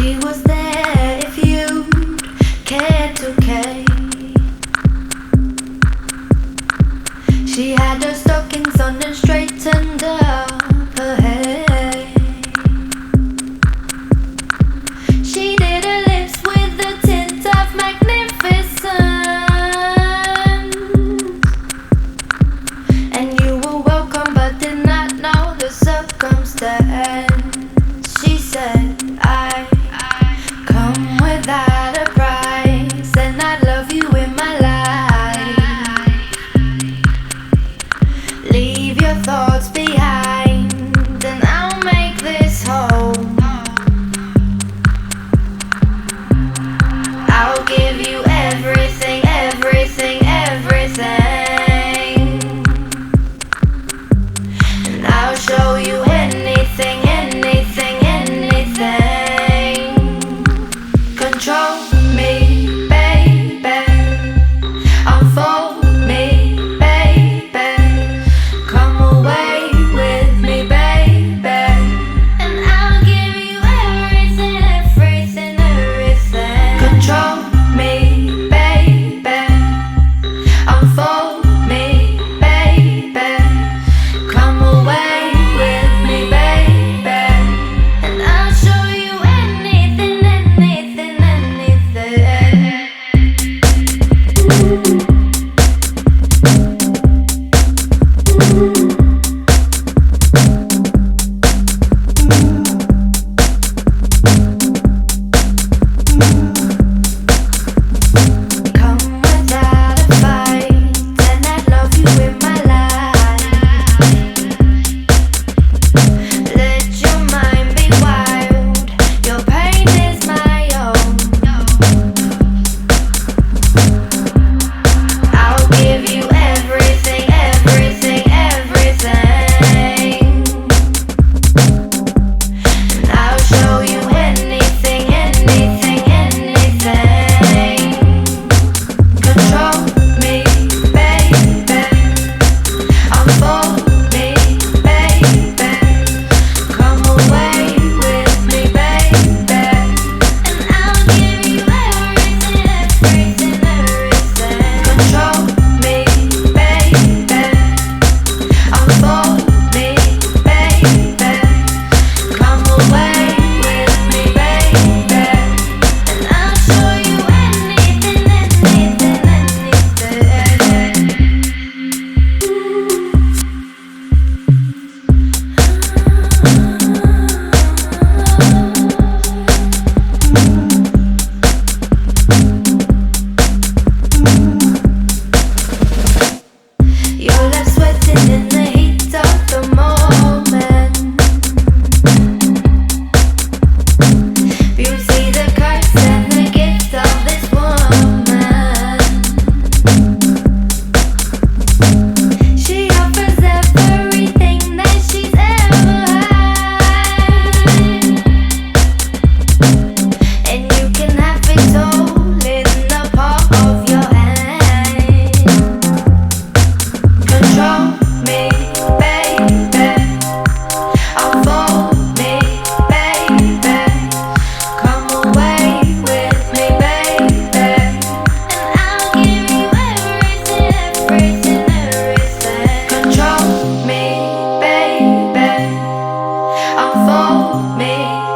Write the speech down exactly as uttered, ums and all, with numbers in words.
She was there if you cared to care. She had her stockings on and straightened up her hair. She did her lips with a tint of magnificence, and you were welcome but did not know the circumstance. She said, I come without a price, and I love you in my life. Leave your thoughts behind, and I'll make this home. I'll give you everything, everything, everything, and I'll show you anything, anything, anything. Control me, baby. Unfold me, baby. Come away with me, baby, and I'll give you everything, everything, everything. Control me, baby. Unfold me, baby. Come away with me, baby, and I'll show you anything, anything, anything. Come without a fight, and I love you in my life. Let your mind be wild, your pain is my own. I'll give you everything, everything, everything, and I'll show you anything, anything, anything. Control me, baby. Unfold me, baby. Come away with me, baby, and I'll give you everything, everything, everything. Control me, baby. Unfold me, baby. Come away with me, baby, and I'll show you anything, anything, anything. You're left sweating in the heat of the moment. Beauty, the curse, and the gift of this woman. She offers everything that she's ever had, and you can have it all in the palm of your hand. Control me, baby. Unfold me, baby. Come away with me, baby, and I'll give you everything, everything, everything. Control me, baby. Unfold me,